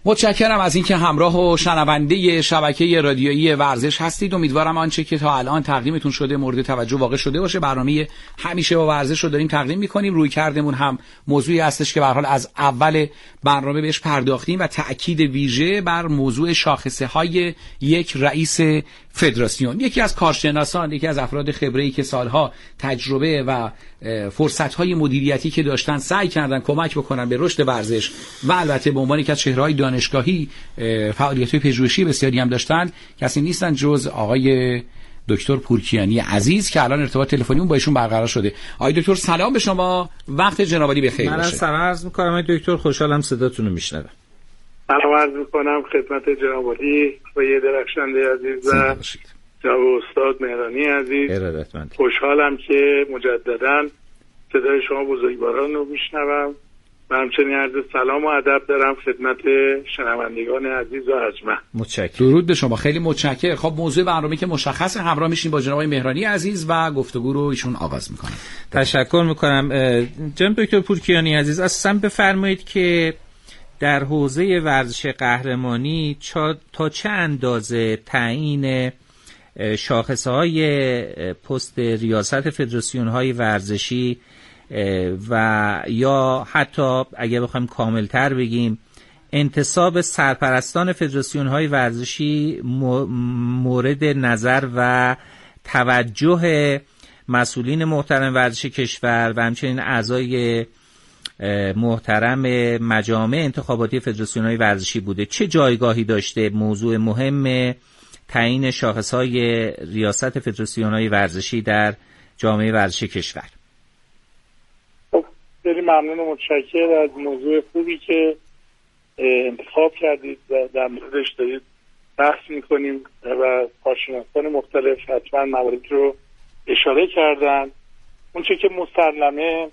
متشکرم از اینکه همراه و شنونده شبکه رادیویی ورزش هستید. امیدوارم آنچه که تا الان تقدیمتون شده مورد توجه واقع شده باشه. برنامه همیشه با ورزش رو داریم تقدیم می‌کنیم. روی کردمون هم موضوعی هستش که به هر حال از اول برنامه بهش پرداختیم و تأکید ویژه بر موضوع شاخصه‌های یک رئیس فدراسیون. یکی از کارشناسان، یکی از افراد خبره‌ای که سالها تجربه و فرصت‌های مدیریتی که داشتن سعی کردن کمک بکنن به رشد ورزش و البته به عنوان یک از چهره‌های دانشگاهی فعالیت‌های پژوهشی بسیاری هم داشتن، کسی نیستن جز آقای دکتر پورکیانی عزیز که الان ارتباط تلفنی با ایشون برقرار شده. آقای دکتر سلام به شما، وقت جناب عالی بخیر باشه. من سلام عرض می‌کنم آقای دکتر، خوشحالم صداتون رو میشنوم. سلام عرض می‌کنم خدمت جناب عالی و درخشنده عزیز و جناب استاد مهرانی عزیز. خوشحالم که مجدداً صدای شما بزرگواران رو میشنوم و همچنین عرض سلام و ادب دارم خدمت شنوندگان عزیز و ارجمند. متشکرم. درود به شما، خیلی متشکرم. خب موضوع برنامه که مشخصه، همراه میشیم با جناب مهرانی عزیز و گفتگو رو ایشون آغاز میکنن. تشکر میکنم. جناب دکتر پورکیانی عزیز، اصلا بفرمایید که در حوزه ورزش قهرمانی تا چه اندازه تعیین شاخصهای پست ریاست فدراسیون‌های ورزشی و یا حتی اگه بخوایم کاملتر بگیم انتصاب سرپرستان فدراسیون‌های ورزشی مورد نظر و توجه مسئولین محترم ورزش کشور و همچنین اعضای محترم مجامع انتخاباتی فدراسیون‌های ورزشی بوده، چه جایگاهی داشته موضوع مهم تعیین شاخص‌های ریاست فدراسیون‌های ورزشی در جامعه ورزشی کشور؟ خیلی ممنون و متشکرم از موضوع خوبی که انتخاب کردید و در موردش دارید بحث میکنیم و کارشناسان مختلف حتما موارد رو اشاره کردن. اون چه که مسلمه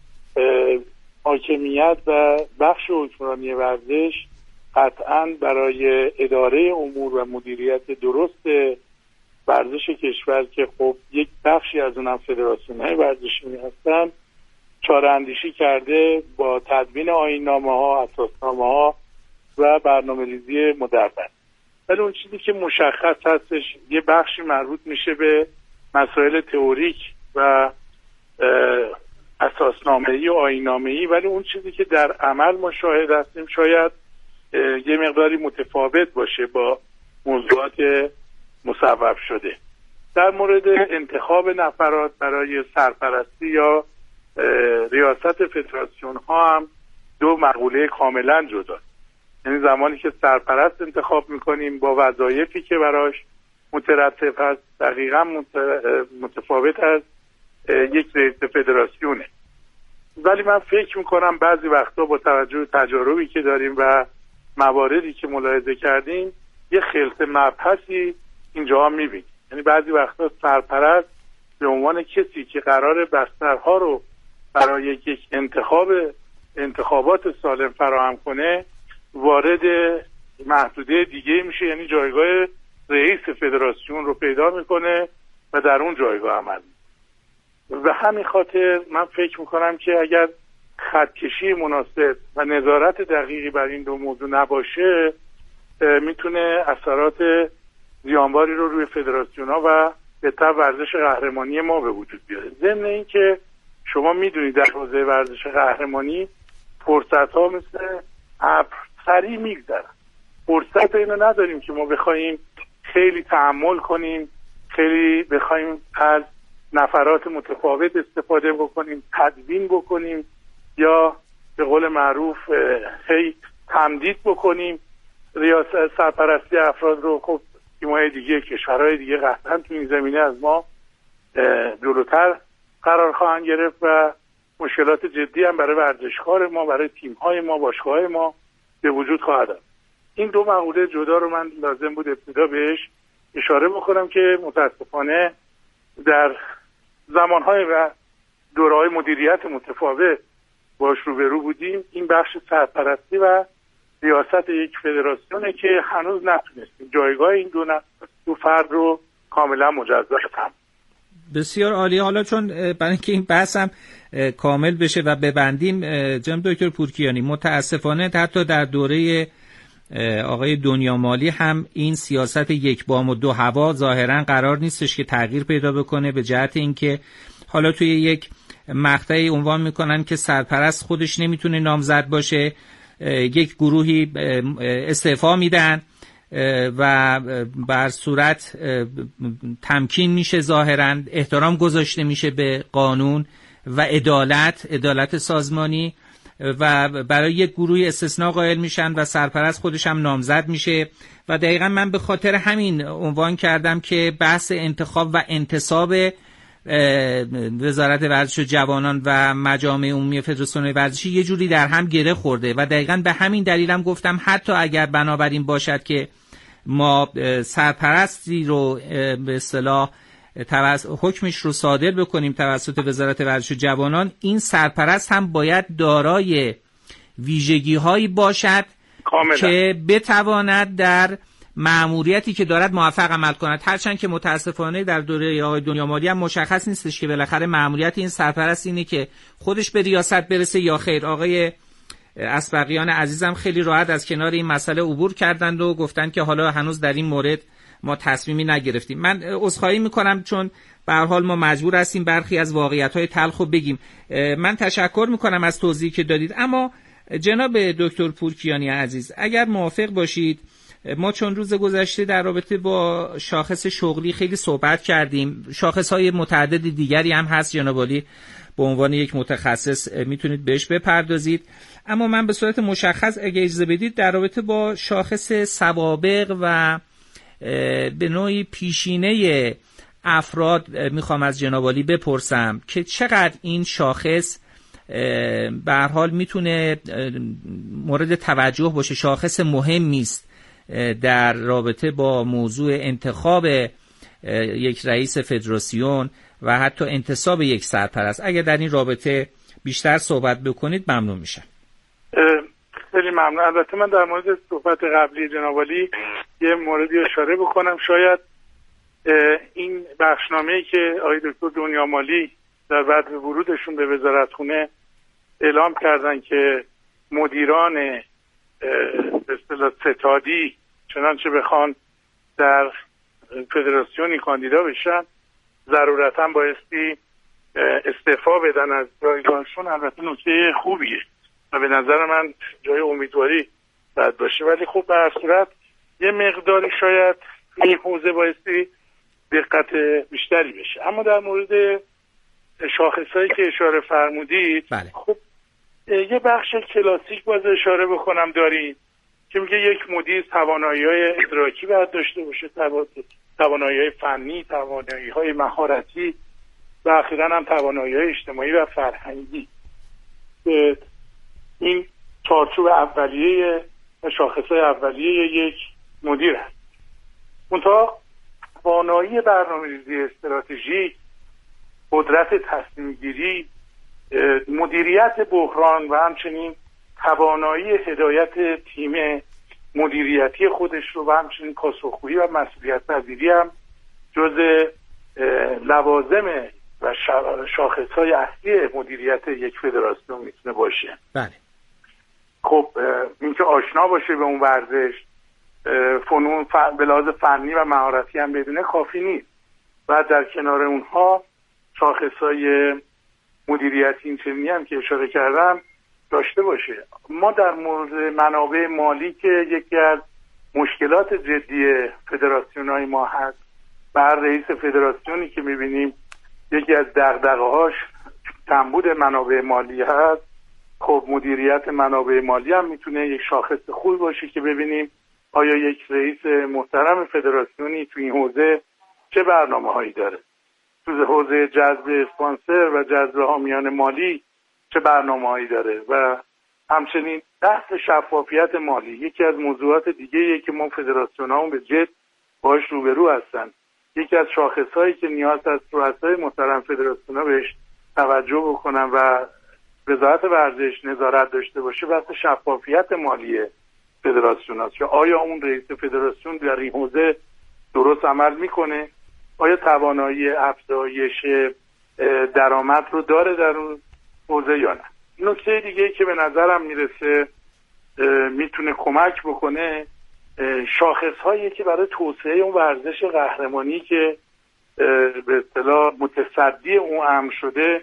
حاکمیت و بخش حکمرانی ورزش قطعا برای اداره امور و مدیریت درست ورزش کشور که خب یک بخشی از اونم فدراسیون‌های ورزشی هستن چاره اندیشی کرده با تدوین آیین‌نامه‌ها، اساسنامه‌ها و برنامه‌ریزی مدون. ولی اون چیزی که مشخص هستش یه بخشی مربوط میشه به مسائل تئوریک و اساسنامه‌ای و آیین‌نامه‌ای، ولی اون چیزی که در عمل ما شاهد هستیم شاید یه مقداری متفاوت باشه با موضوعات مصوب شده. در مورد انتخاب نفرات برای سرپرستی یا ریاست فدراسیون ها هم دو مقوله کاملا جدا. یعنی زمانی که سرپرست انتخاب میکنیم با وظایفی که براش مترتب هست دقیقا متفاوت از یک رئیس فدراسیونه. ولی من فکر میکنم بعضی وقتا با توجه به تجاربی که داریم و مواردی که ملاحظه کردیم یه خلط مبحثی اینجا هم میبینیم. یعنی بعضی وقتا سرپرست به عنوان کسی که قرار بسترها رو برای یک انتخابات سالم فراهم کنه وارد محدوده دیگه میشه، یعنی جایگاه رئیس فدراسیون رو پیدا میکنه و در اون جایگاه عمل میکنه. و همین خاطر من فکر میکنم که اگر خطکشی مناسب و نظارت دقیقی بر این دو موضوع نباشه میتونه اثرات زیانباری رو روی فدراسیون ها و به طب ورزش قهرمانی ما به وجود بیاره. ضمن این که شما میدونید در حوزه ورزش قهرمانی فرصت ها مثل ابر سریع میگذرن. فرصت اینو نداریم که ما بخوایم خیلی تحمل کنیم، خیلی بخوایم از نفرات متفاوت استفاده بکنیم، تدوین بکنیم یا به قول معروف هی تمدید بکنیم ریاست سرپرستی افراد رو. خب تیم‌های دیگه، کشورهای دیگه قطعاً تو این زمینه از ما جلوتر قرار خواهند گرفت و مشکلات جدی هم برای ورزشکار ما، برای تیم‌های ما، باشگاه‌های ما به وجود خواهد آمد. این دو مقوله جدا رو من لازم بود ابتدا بهش اشاره بکنم که متاسفانه در زمان‌های و دوره‌های مدیریت متفاوت باش روبرو بودیم. این بخش سرپرستی و ریاست یک فدراسیونه که هنوز نتونستیم جایگاه این دو فرد رو کاملا مجزا کنیم. بسیار عالی. حالا چون برای اینکه این بحث هم کامل بشه و ببندیم، جناب دکتر پورکیانی، متاسفانه حتی در دوره آقای دنیامالی هم این سیاست یک بام و دو هوا ظاهرا قرار نیستش که تغییر پیدا بکنه، به جهت اینکه حالا توی یک مقطعی عنوان میکنن که سرپرست خودش نمیتونه نامزد باشه، یک گروهی استعفا میدن و بر صورت تمکین میشه، ظاهرا احترام گذاشته میشه به قانون و عدالت سازمانی و برای یک گروهی استثناء قائل میشن و سرپرست خودش هم نامزد میشه. و دقیقا من به خاطر همین عنوان کردم که بحث انتخاب و انتصاب وزارت ورزش و جوانان و مجامع عمومی فدراسیون ورزشی یه جوری در هم گره خورده و دقیقاً به همین دلیلم گفتم حتی اگر بنابراین باشد که ما سرپرستی رو به اصطلاح حکمش رو صادر بکنیم توسط وزارت ورزش و جوانان، این سرپرست هم باید دارای ویژگی‌هایی باشد کاملا که بتواند در مأموریتی که دارد موفق عمل کند. هرچند که متاسفانه در دوره آقای دنیامالی هم مشخص نیستش که بالاخره مأموریت این سرپرست اینه که خودش به ریاست برسه یا خیر. آقای اسبقیان عزیزم خیلی راحت از کنار این مسئله عبور کردند و گفتند که حالا هنوز در این مورد ما تصمیمی نگرفتیم. من عذرخواهی میکنم چون به هر حال ما مجبور هستیم برخی از واقعیت‌های تلخ رو بگیم. من تشکر میکنم از توضیحی که دادید. اما جناب دکتر پورکیانی عزیز اگر موافق باشید، ما چون روز گذشته در رابطه با شاخص شغلی خیلی صحبت کردیم، شاخص‌های متعدد دیگری هم هست، جناب عالی به عنوان یک متخصص میتونید بهش بپردازید، اما من به صورت مشخص اگه اجازه بدید در رابطه با شاخص سوابق و به نوعی پیشینه افراد میخوام از جناب عالی بپرسم که چقدر این شاخص به هر حال میتونه مورد توجه باشه، شاخص مهمی است در رابطه با موضوع انتخاب یک رئیس فدراسیون و حتی انتصاب یک سرپرست. اگر در این رابطه بیشتر صحبت بکنید ممنون میشم. خیلی ممنون. البته من در مورد صحبت قبلی جناب عالی یه موردی اشاره بکنم. شاید این بخشنامه‌ای که آقای دکتر دنیامالی در بعد ورودشون به وزارتخونه اعلام کردن که مدیران به اصطلاح ستادی چنانچه بخوان در فدراسیونی کاندیدا بشن ضرورتاً بایستی استعفا بدن از جایگاهشون، البته نکته خوبیه و به نظر من جای امیدواری باید باشه، ولی خب به هر صورت یه مقداری شاید این حوزه بایستی دقت بیشتری بشه. اما در مورد شاخصایی که اشاره فرمودید بله. خب یه بخش کلاسیک باز اشاره بکنم دارید که میگه یک مدیر توانایی‌های ادراکی باید داشته باشه، توانایی‌های فنی، توانایی‌های مهارتی و اخیراً هم توانایی‌های اجتماعی و فرهنگی. این چارچوب اولیه و شاخص‌های اولیه یک مدیر هست. منتها توانایی برنامه‌ریزی استراتژیک، قدرت تصمیم‌گیری، مدیریت بحران و همچنین توانایی هدایت تیم مدیریتی خودش رو و همچنین پاسخگویی و مسئولیت پذیری هم جز لوازم و شاخص‌های اصلی مدیریت یک فدراسیون میتونه باشه. بله. خب اینکه آشنا باشه به اون ورزش، فنون به لحاظ فنی و مهارتی هم بدونه کافی نیست. و در کنار اونها شاخص‌های مدیریتی اینچنینی هم که اشاره کردم داشته باشه. ما در مورد منابع مالی که یکی از مشکلات جدی فدراسیون‌های ما هست، بر رئیس فدراسیونی که می‌بینیم یکی از دغدغه‌هاش کمبود منابع مالی هست، خب مدیریت منابع مالی هم میتونه یک شاخص خوب باشه که ببینیم آیا یک رئیس محترم فدراسیونی تو این حوزه چه برنامه‌هایی داره، تو حوزه جذب اسپانسر و جذب حامیان مالی چه برنامه‌هایی داره و همچنین بحث شفافیت مالی یکی از موضوعات دیگه‌ایه که ما فدراسیون‌ها به جد باهاش روبرو هستن. یکی از شاخص‌هایی که نیاز است رؤسای محترم فدراسیون‌ها بهش توجه بکنن و وزارت ورزش نظارت داشته باشه بحث شفافیت مالی فدراسیون است که آیا اون رئیس فدراسیون در این حوزه درست عمل میکنه، آیا توانایی افزایش درآمد رو داره در اون حوزه یا نه. نکته دیگه که به نظرم میرسه میتونه کمک بکنه، شاخص هایی که برای توسعه اون ورزش قهرمانی که به اصطلاح متصدی اون امر شده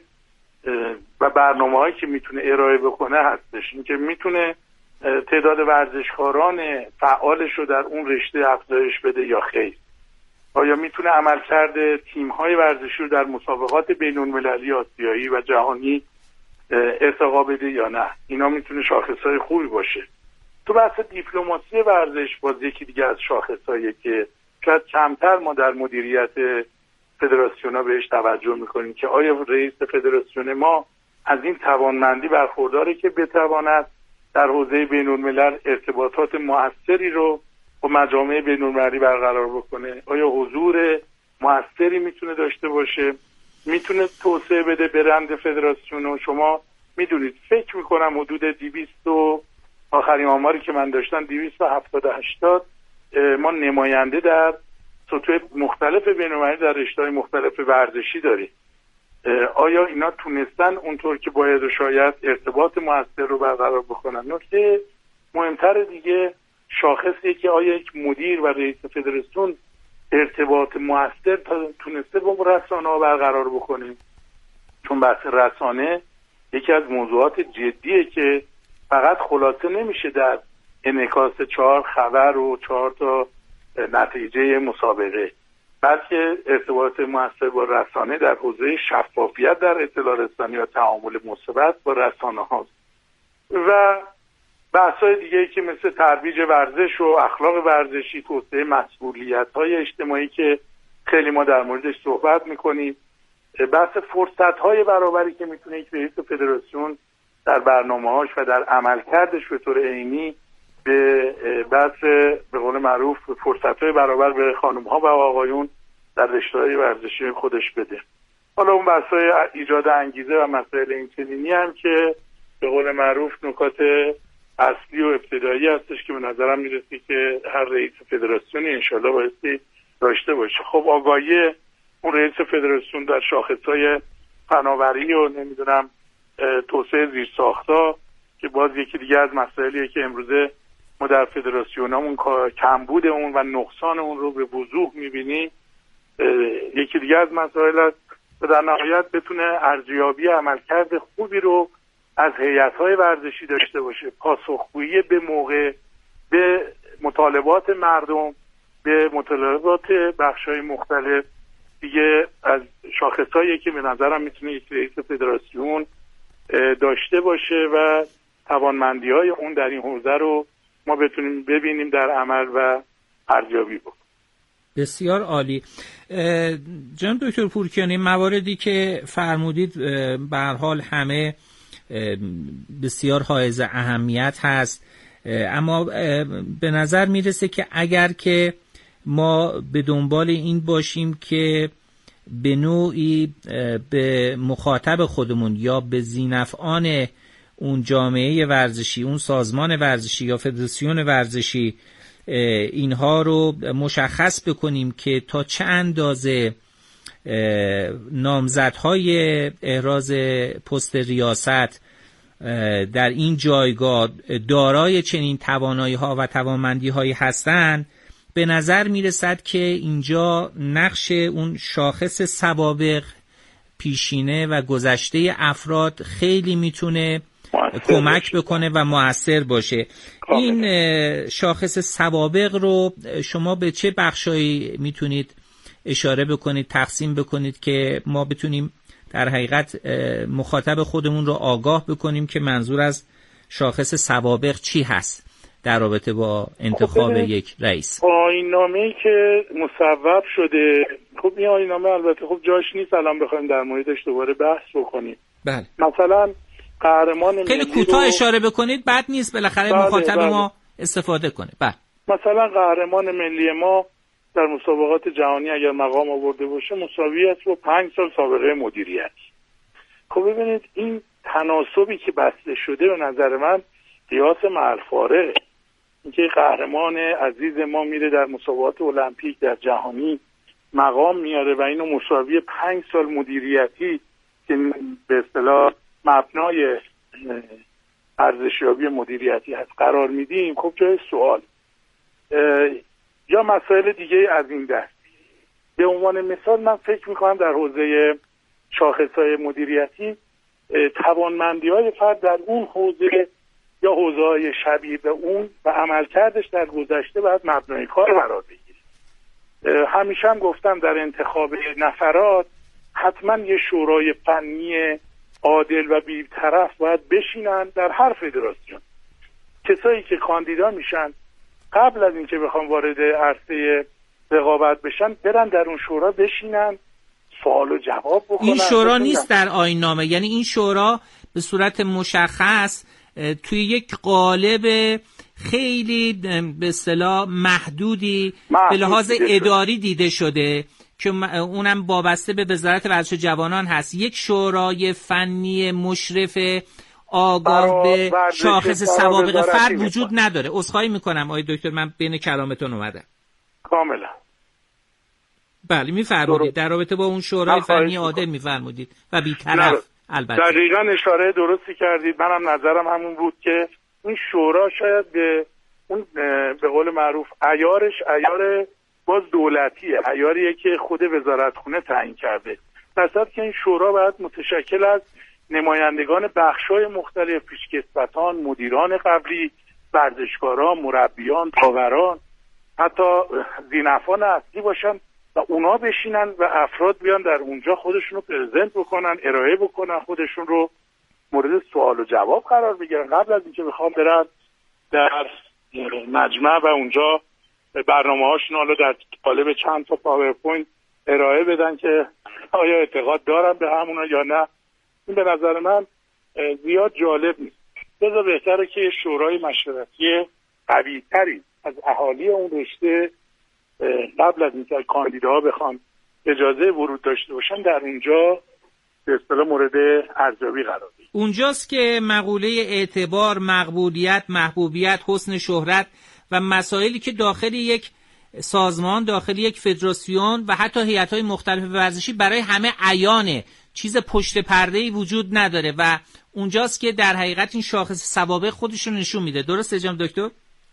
و برنامه هایی که میتونه ارائه بکنه هستش. این که میتونه تعداد ورزشکاران فعالش رو در اون رشته افزایش بده یا خیر. آیا میتونه عملکرد تیم‌های ورزشی رو در مسابقات بین‌المللی آسیایی و جهانی ارتقا بده یا نه. اینا میتونه شاخص‌های خوبی باشه. تو بحث دیپلماسی ورزش باز یکی دیگه از شاخص‌هایی که شاید کمتر ما در مدیریت فدراسیون‌ها بهش توجه میکنیم که آیا رئیس فدراسیون ما از این توانمندی برخورداره که بتواند در حوزه بین‌الملل ارتباطات مؤثری رو با مجامع بین‌المللی برقرار بکنه؟ آیا حضور مؤثری میتونه داشته باشه؟ میتونه توسعه بده برند فدراسیون؟ و شما میدونید فکر میکنم حدود 200 آخرین آماری که من داشتم 270-80 ما نماینده در سطوح مختلف بین‌المللی در رشته‌های مختلف ورزشی داریم. آیا اینا تونستن اونطور که باید و شاید ارتباط مؤثر رو برقرار بکنن؟ نکته مهمتر دیگه شاخصی که آیا یک مدیر و رئیس فدراسیون ارتباط مؤثر تونسته با رسانه‌ها برقرار بکنه؟ چون بحث رسانه یکی از موضوعات جدیه که فقط خلاصه نمیشه در انعکاس 4 خبر و 4 تا نتیجه مسابقه، بلکه ارتباط مؤثر با رسانه در حوزه شفافیت در اطلاع رسانی و تعامل مثبت با رسانه هاست. و بحث‌های دیگه‌ای که مثل ترویج ورزش و اخلاق ورزشی، توسعه مسئولیت‌های اجتماعی که خیلی ما در موردش صحبت می‌کنیم، بحث فرصت‌های برابری که میتونه یک رئیس فدراسیون در برنامه‌هاش و در عملکردش به طور عینی به بحث به قول معروف فرصت‌های برابر به خانم‌ها و آقایون در رشته‌های ورزشی خودش بده. حالا اون بحث‌های ایجاد انگیزه و مسائل اینچنینی هم که به قول معروف نکات اصلی و ابتدایی هستش که به نظرم میرسه که هر رئیس فدراسیونی انشالله بایستی داشته باشه. خب آگاهی اون رئیس فدراسیون در شاخص‌های فناوری و نمیدونم توسعه زیرساخت‌ها که باز یکی دیگه از مسائلیه که امروزه ما در فدراسیونامون کمبود اون و نقصان اون رو به وضوح می‌بینی، یکی دیگه از مسائل است و در نهایت بتونه ارزیابی عملکرد خوبی رو از هیئت‌های ورزشی داشته باشه، پاسخگویی به موقع به مطالبات مردم، به مطالبات بخش‌های مختلف. دیگه از شاخص‌هایی که به نظرم میتونه یک رئیس فدراسیون داشته باشه و توانمندی‌های اون در این حوزه رو ما بتونیم ببینیم در عمل و ارزیابی بکنیم. بسیار عالی. جناب دکتر پورکیانی، مواردی که فرمودید به هر حال همه بسیار حائز اهمیت هست، اما به نظر میرسه که اگر که ما به دنبال این باشیم که به نوعی به مخاطب خودمون یا به ذینفعان اون جامعه ورزشی، اون سازمان ورزشی یا فدراسیون ورزشی اینها رو مشخص بکنیم که تا چه اندازه نامزدهای احراز پست ریاست در این جایگاه دارای چنین توانایی‌ها و توانمندی‌هایی هستند، به نظر میرسد که اینجا نقش اون شاخص سوابق، پیشینه و گذشته افراد خیلی میتونه کمک بکنه و مؤثر باشه. این شاخص سوابق رو شما به چه بخشایی میتونید اشاره بکنید، تقسیم بکنید که ما بتونیم در حقیقت مخاطب خودمون رو آگاه بکنیم که منظور از شاخص سوابق چی هست در رابطه با انتخاب یک رئیس؟ آیین‌نامه‌ای که مصوب شده، خب این آیین‌نامه البته خب جاش نیست الان بخوایم در موردش دوباره بحث بکنیم. بله. مثلا قهرمان خیلی کوتاه اشاره بکنید، بد نیست بالاخره مخاطب ما استفاده کنه. بله. مثلا قهرمان ملی ما در مسابقات جهانی اگر مقام آورده باشه مساوی است با 5 سال سابقه مدیریت. خب ببینید این تناسبی که بسته شده به نظر من قیاس معالفاره، اینکه قهرمان عزیز ما میره در مسابقات المپیک در جهانی مقام میاره و اینو مساوی 5 سال مدیریتی که به اصطلاح مبنای ارزشیابی مدیریتی هست قرار میدیم، خب جای سوال یا مسائل دیگه از این دست. به عنوان مثال من فکر میکنم در حوزه شاخصهای مدیریتی توانمندی‌های فرد در اون حوزه یا حوزه‌های شبیه به اون و عملکردش در گذشته باید مبنای کار قرار بگیره. همیشه هم گفتم در انتخاب نفرات حتما یه شورای فنی عادل و بی‌طرف باید بشینن در هر فدراسیون. کسایی که کاندیدا میشن قبل از اینکه بخوام وارد عرصه رقابت بشن برن در اون شورا بشینن، سوال و جواب بکنن. این شورا نیست در آیین‌نامه، یعنی این شورا به صورت مشخص توی یک قالب خیلی به اصطلاح محدودی به لحاظ اداری دیده شده که اونم وابسته به وزارت ورزش جوانان هست. یک شورای فنی مشرف آگاه به شاخص سوابق فرد وجود نداره. عذرخواهی میکنم آقای دکتر، من بین کلامتون اومدم. کاملا بله میفرمودید در رابطه با اون شورای فنی عادل میفرمودید و بی‌طرف. البته دقیقاً اشاره درستی کردید. منم نظرم همون بود که این شورا شاید به اون به قول معروف عیار باز دولتیه، عیاریه که خود وزارتخونه تعیین کرده. مثلا که این شورا باید متشکل از نمایندگان بخش‌های مختلف، پیشکسوتان، مدیران قبلی، ورزشکاران، مربیان، داوران، حتی ذی‌نفعان اصلی باشن و اونا بشینن و افراد بیان در اونجا خودشون رو پرزنت بکنن، ارائه بکنن، خودشون رو مورد سوال و جواب قرار بگیرن قبل از اینکه بخوام برن در مجمع و اونجا برنامه‌هاشون حالا در قالب چند تا پاورپوینت ارائه بدن که آیا اعتقاد دارن به همونا یا نه. این به نظر من زیاد جالب نیست. لذا بهتره که شورای مشورتی قوی‌تری از اهالی اون رشته قبل از اینکه کاندیداها بخوان اجازه ورود داشته باشن در اونجا به اصطلاح مورد ارزیابی قرار بگیره. اونجاست که مقوله اعتبار، مقبولیت، محبوبیت، حسن شهرت و مسائلی که داخل یک سازمان، داخل یک فدراسیون و حتی هیئت‌های مختلف ورزشی برای همه عیانه، چیز پشت پرده‌ای وجود نداره و اونجاست که در حقیقت این شاخص سوابق خودش رو نشون میده. درسته جناب دکتر؟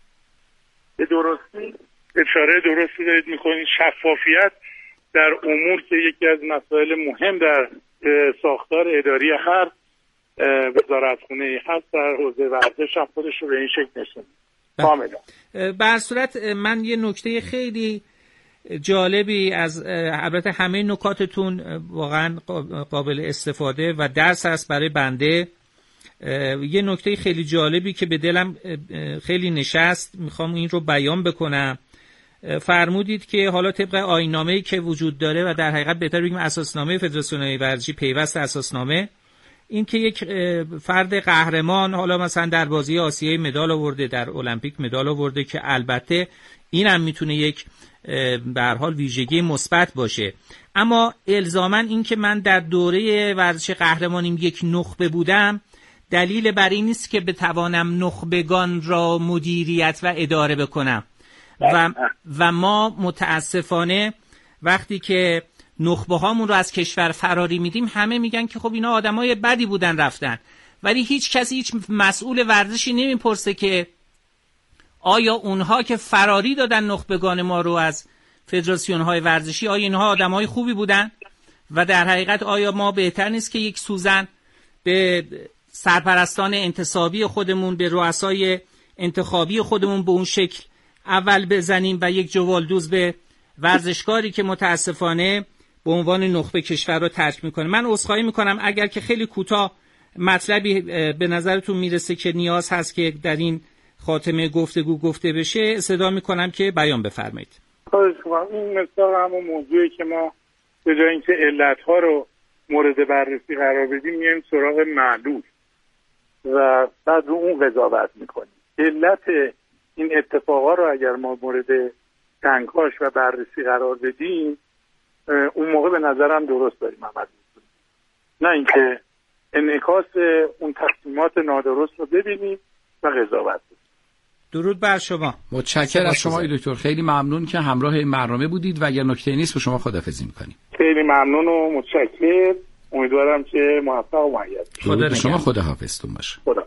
به درستی اشاره درستی دارید میکنید. شفافیت در امور که یکی از مسائل مهم در ساختار اداری هر وزارتخونه هست در حوزه ورزش هم خودش رو به این شکل نشون میده. کاملا. به هر صورت من یه نکته خیلی جالبی از البته همه نکاتتون واقعا قابل استفاده و درس است برای بنده. یه نکته خیلی جالبی که به دلم خیلی نشست میخوام این رو بیان بکنم. فرمودید که حالا طبق آیین‌نامه‌ای که وجود داره و در حقیقت بهتر بگیم اساسنامه فدراسیون ورزشی پیوست اساسنامه، این که یک فرد قهرمان حالا مثلا در بازی آسیایی مدال آورده، در المپیک مدال آورده که البته این هم میتونه یک به هر حال ویژگی مثبت باشه، اما الزاما این که من در دوره ورزش قهرمانیم یک نخبه بودم دلیل بر این نیست که بتوانم نخبگان را مدیریت و اداره بکنم و ما متاسفانه وقتی که نخبه هامون رو از کشور فراری میدیم همه میگن که خب اینا آدمای بدی بودن رفتن، ولی هیچ کسی هیچ مسئول ورزشی نمیپرسه که آیا اونها که فراری دادن نخبگان ما رو از فدراسیون های ورزشی آیا اینها آدمای خوبی بودن و در حقیقت آیا ما بهتر نیست که یک سوزن به سرپرستان انتصابی خودمون، به رؤسای انتخابی خودمون به اون شکل اول بزنیم و یک جوالدوز به ورزشکاری که متاسفانه به عنوان نخبه کشور رو ترک میکنه. من عذرخواهی میکنم اگر که خیلی کوتاه مطلبی به نظرتون میرسه که نیاز هست که در این خاتمه گفتگو گفته بشه صدا میکنم که بیان بفرمایید. این مثال همون موضوعی که ما به جای اینکه علتها رو مورد بررسی قرار بدیم میایم سراغ معلول و بعد رو اون قضاوت میکنیم. علت این اتفاقا رو اگر ما مورد تنکاش و بررسی قرار بدیم اون موقع به نظرم درست داریم عمل میکنیم، نه اینکه انعکاس اون تصمیمات نادرست رو ببینیم و قضاوت کنیم. درود بر شما. متشکرم از شما دکتر، خیلی ممنون که همراه این برنامه بودید و اگر نکته نیست به شما خداحافظی میکنیم. خیلی ممنون و متشکرم. امیدوارم که موفق و مؤید باشید. شما خداحافظتون باشه.